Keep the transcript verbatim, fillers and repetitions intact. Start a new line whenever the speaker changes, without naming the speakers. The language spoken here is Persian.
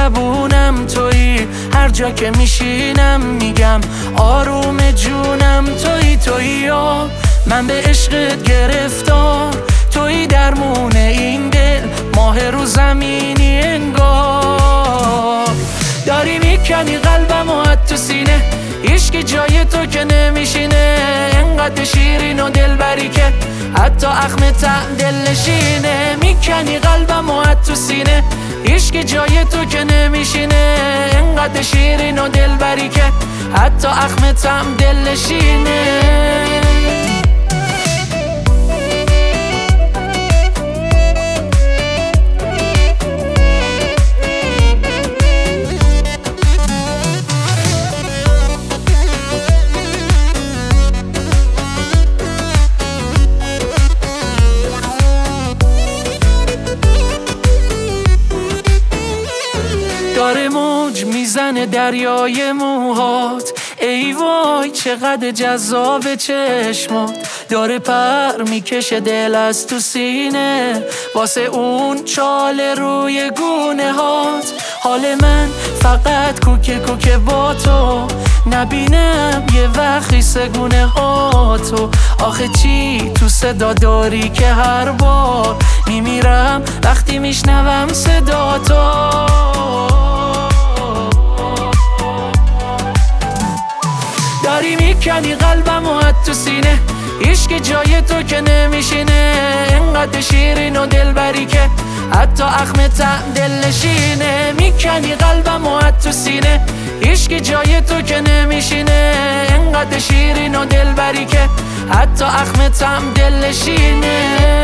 زبونم تویی، هر جا که میشینم میگم آروم جونم تویی. تویی و من به عشقت گرفتار، تویی درمون این دل، ماه رو زمینی انگار. داری میکنی قلبم و حد تو سینه، هیچکی جای تو که نمیشینه. انقدر شیرین و دلبری که حتی اخم ته دل نشینه. میکنی قلبم و حد تو سینه، هیچکی جای تو که نمیشینه. انقدر شیرین و دلبری که حتی اخم ته دل نشینه. داره موج میزنه دریای موهات، ای وای چقدر جذاب چشمات. داره پر میکشه دل از تو سینه، واسه اون چاله روی گونه هات. حال من فقط کوکه کوکه با تو، نبینم یه وقتی سگونه هاتو. آخه چی تو صدا داری که هر بار میمیرم وقتی میشنوم صدا تو. داری میکنی قلبم و حد تو سینه، هیچکی جای تو که نمیشینه. انقدر شیرین و دلبری که حتی اخم ته دل نشینه. میکنی قلبم و حد تو سینه، هیچکی جای تو که نمیشینه. انقدر شیرین و دلبری که حتی اخم ته دل نشینه.